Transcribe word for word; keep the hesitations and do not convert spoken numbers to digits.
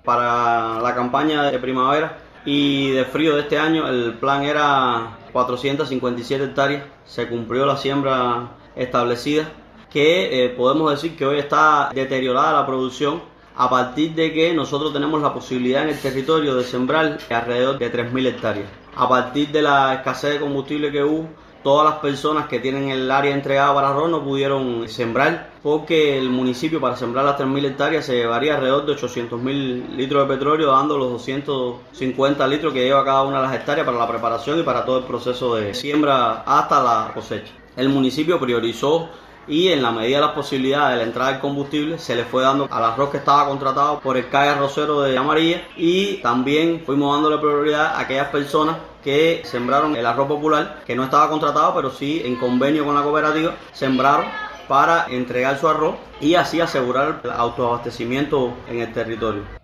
Para la campaña de primavera y de frío de este año, el plan era cuatrocientas cincuenta y siete hectáreas. Se cumplió la siembra establecida, que eh, podemos decir que hoy está deteriorada la producción a partir de que nosotros tenemos la posibilidad en el territorio de sembrar alrededor de tres mil hectáreas. A partir de la escasez de combustible que hubo, todas las personas que tienen el área entregada para arroz no pudieron sembrar, porque el municipio para sembrar las tres mil hectáreas se llevaría alrededor de ochocientos mil litros de petróleo, dando los doscientos cincuenta litros que lleva cada una de las hectáreas para la preparación y para todo el proceso de siembra hasta la cosecha. El municipio priorizó y en la medida de las posibilidades de la entrada del combustible se le fue dando al arroz que estaba contratado por el C A E Arrocero de Amarilla, y también fuimos dándole prioridad a aquellas personas que sembraron el arroz popular, que no estaba contratado, pero sí en convenio con la cooperativa sembraron para entregar su arroz y así asegurar el autoabastecimiento en el territorio.